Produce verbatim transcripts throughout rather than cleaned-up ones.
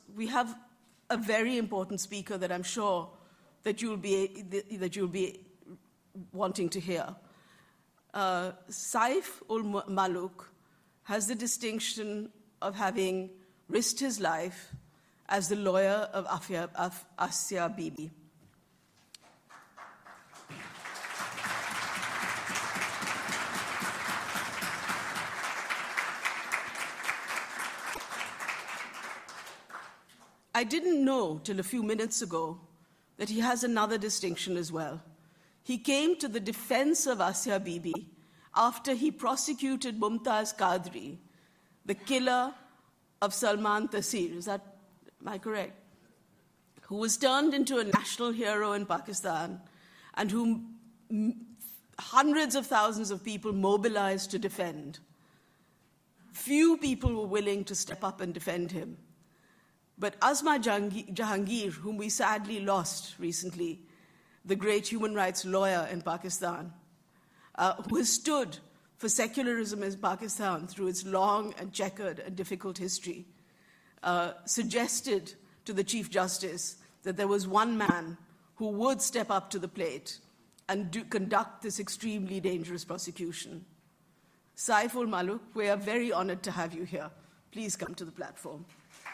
we have a very important speaker that I'm sure that you'll be, that you'll be wanting to hear. Uh, Saif ul Maluk has the distinction of having risked his life as the lawyer of Afia, Af, Asia Bibi. I didn't know till a few minutes ago that he has another distinction as well. He came to the defense of Asia Bibi after he prosecuted Mumtaz Qadri, the killer of Salman Taseer. Is that, am I correct? Who was turned into a national hero in Pakistan and whom hundreds of thousands of people mobilized to defend. Few people were willing to step up and defend him. But Asma Jahangir, whom we sadly lost recently, the great human rights lawyer in Pakistan, uh, who has stood for secularism in Pakistan through its long and checkered and difficult history, uh, suggested to the Chief Justice that there was one man who would step up to the plate and do, conduct this extremely dangerous prosecution. Saif ul Maluk, we are very honored to have you here. Please come to the platform.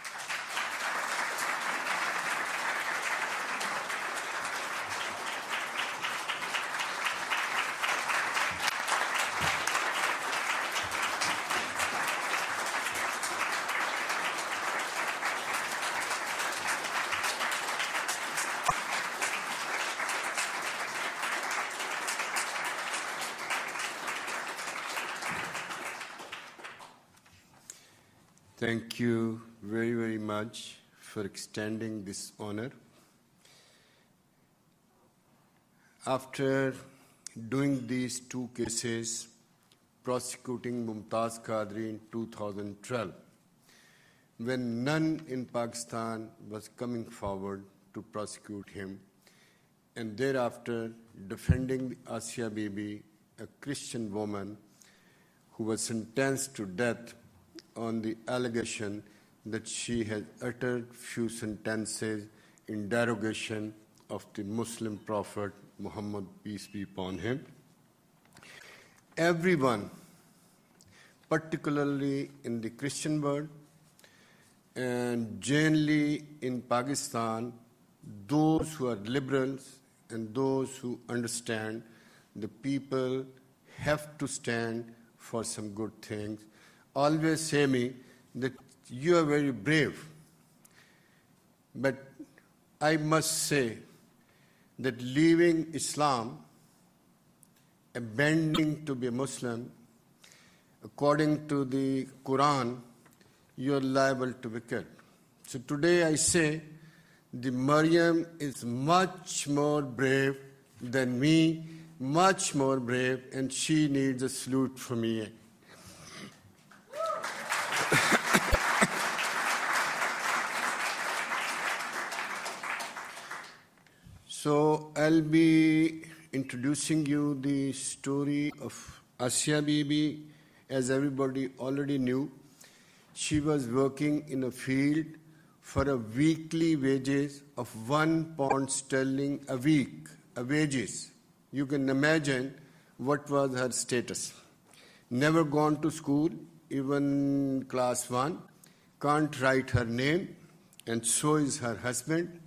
Thank you very, very much for extending this honor. After doing these two cases, prosecuting Mumtaz Qadri in two thousand twelve, when none in Pakistan was coming forward to prosecute him, and thereafter defending Asia Bibi, a Christian woman who was sentenced to death on the allegation that she had uttered few sentences in derogation of the Muslim Prophet Muhammad, peace be upon him. Everyone, particularly in the Christian world and generally in Pakistan, those who are liberals and those who understand the people have to stand for some good things, always say me that you are very brave. But I must say that leaving Islam, abandoning to be a Muslim, according to the Quran, you are liable to be killed. So today I say the Maryam is much more brave than me, much more brave, and she needs a salute from me. So I'll be introducing you the story of Asia Bibi. As everybody already knew, she was working in a field for a weekly wages of one pound sterling a week, a wages. You can imagine what was her status. Never gone to school, even class one, can't write her name, and so is her husband.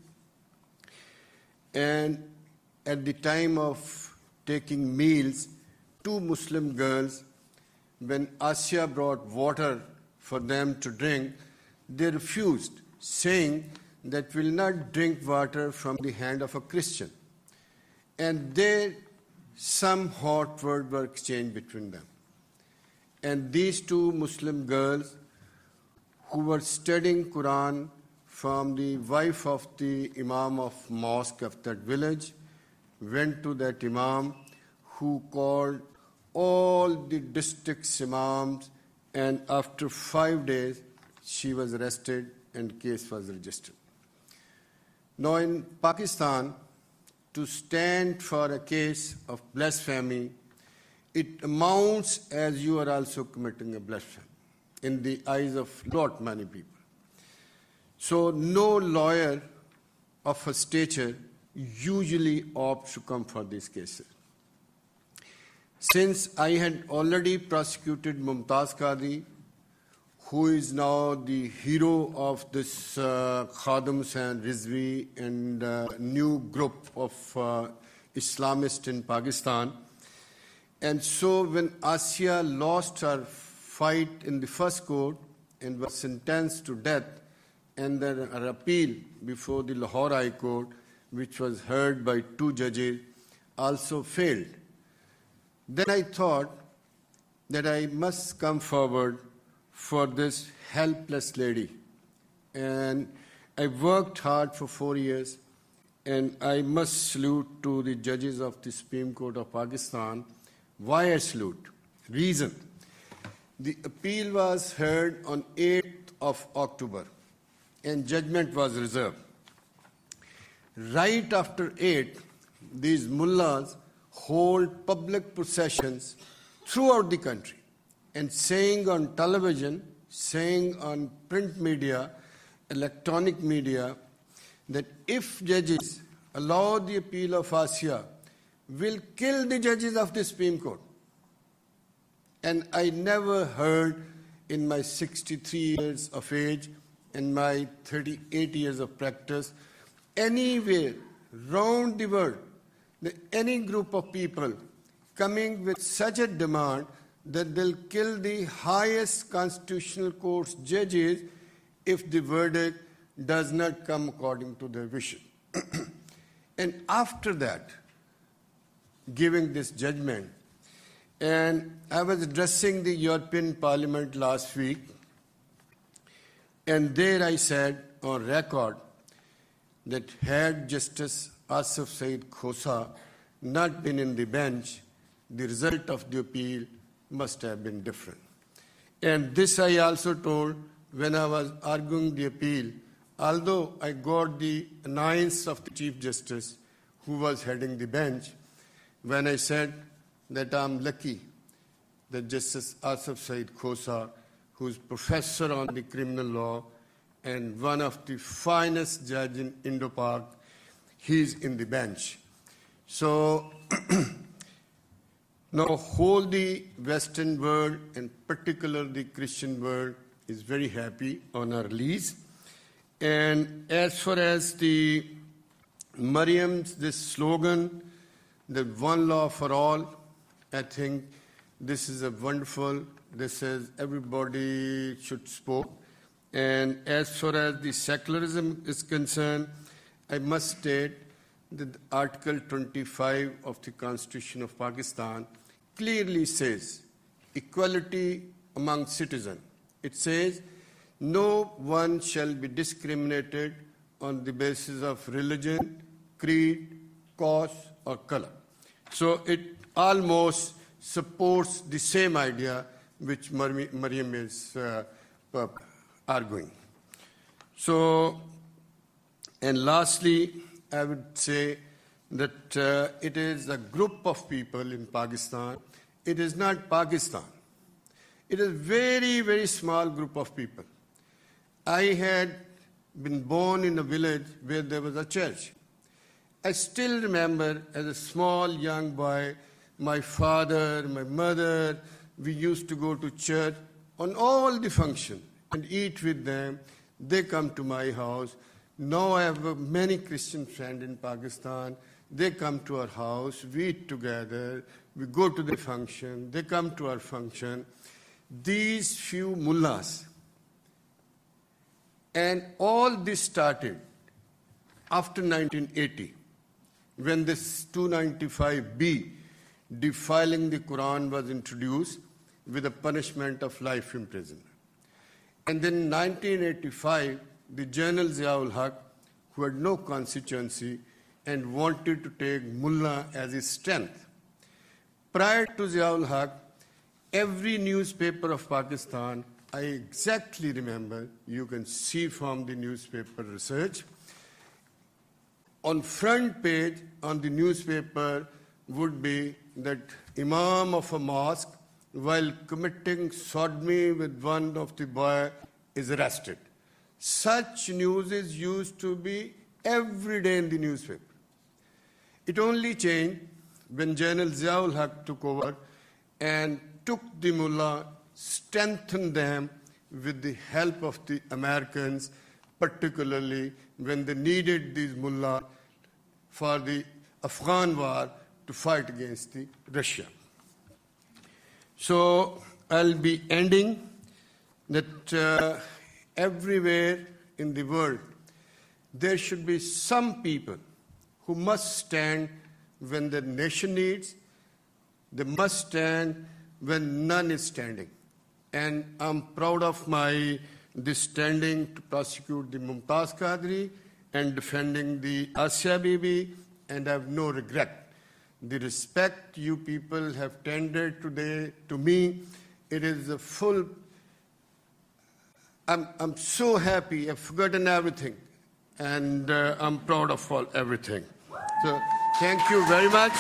And at the time of taking meals, two Muslim girls, when Asia brought water for them to drink, they refused, saying that we'll not drink water from the hand of a Christian. And there, some hot words were exchanged between them. And these two Muslim girls who were studying Quran from the wife of the Imam of mosque of that village, went to that Imam who called all the district Imams, and after five days she was arrested and case was registered. Now in Pakistan, to stand for a case of blasphemy, it amounts as you are also committing a blasphemy in the eyes of not many people. So no lawyer of a stature usually opts to come for these cases. Since I had already prosecuted Mumtaz Qadri, who is now the hero of this uh, Khadim Hussain Rizvi and uh, new group of uh, Islamists in Pakistan. And so when Asia lost her fight in the first court and was sentenced to death, and then her appeal before the Lahore High Court, which was heard by two judges, also failed. Then I thought that I must come forward for this helpless lady. And I worked hard for four years, and I must salute to the judges of the Supreme Court of Pakistan. Why I salute? Reason. The appeal was heard on eighth of October, and judgment was reserved. Right after eight, these mullahs hold public processions throughout the country and saying on television, saying on print media, electronic media, that if judges allow the appeal of Asia, will kill the judges of the Supreme Court. And I never heard in my sixty-three years of age and my thirty-eight years of practice, anywhere round the world, that any group of people coming with such a demand that they'll kill the highest constitutional court's judges if the verdict does not come according to their wishes. And after that, giving this judgment, and I was addressing the European Parliament last week, and there I said on record that had Justice Asif Saeed Khosa not been in the bench, the result of the appeal must have been different. And this I also told when I was arguing the appeal, although I got the annoyance of the Chief Justice who was heading the bench, when I said that I'm lucky that Justice Asif Saeed Khosa, who is professor on the criminal law and one of the finest judges in Indo-Pak, he's in the bench. So now whole the Western world, and particularly the Christian world, is very happy on our release. And as far as the Mariam's, this slogan, the one law for all, I think this is a wonderful, this is everybody should spoke. And as far as the secularism is concerned, I must state that Article twenty-five of the Constitution of Pakistan clearly says equality among citizens. It says no one shall be discriminated on the basis of religion, creed, caste, or color. So it almost supports the same idea which Mariam is uh, arguing. So, and lastly, I would say that uh, it is a group of people in Pakistan. It is not Pakistan. It is a very, very small group of people. I had been born in a village where there was a church. I still remember as a small young boy, my father, my mother, we used to go to church on all the functions and eat with them. They come to my house. Now I have many Christian friends in Pakistan. They come to our house, we eat together, we go to the function, they come to our function. These few mullahs, and all this started after nineteen eighty, when this two ninety-five B, defiling the Quran, was introduced with a punishment of life imprisonment. And then in nineteen eighty-five, the General Ziaul Haq, who had no constituency and wanted to take mullah as his strength. Prior to Ziaul Haq, every newspaper of Pakistan, I exactly remember, you can see from the newspaper research, on front page on the newspaper would be that Imam of a mosque, while committing sodomy with one of the boy, is arrested. Such news is used to be every day in the newspaper. It only changed when General Ziaul Haq took over and took the mullah, strengthened them with the help of the Americans, particularly when they needed these mullah for the Afghan war to fight against the Russia. So I'll be ending that uh, everywhere in the world there should be some people who must stand when the nation needs. They must stand when none is standing. And I'm proud of my this standing to prosecute the Mumtaz Qadri and defending the Asia Bibi, and I have no regret. The respect you people have tendered today to me, it is a full, I'm, I'm so happy, I've forgotten everything, and uh, I'm proud of all everything. So thank you very much.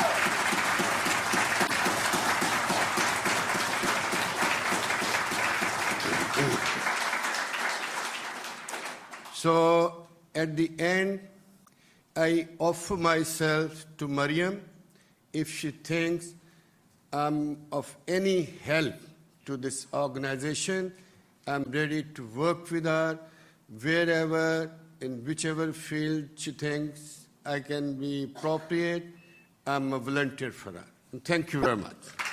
So at the end, I offer myself to Mariam. If she thinks I'm of any help to this organization, I'm ready to work with her wherever, in whichever field she thinks I can be appropriate. I'm a volunteer for her. And thank you very much.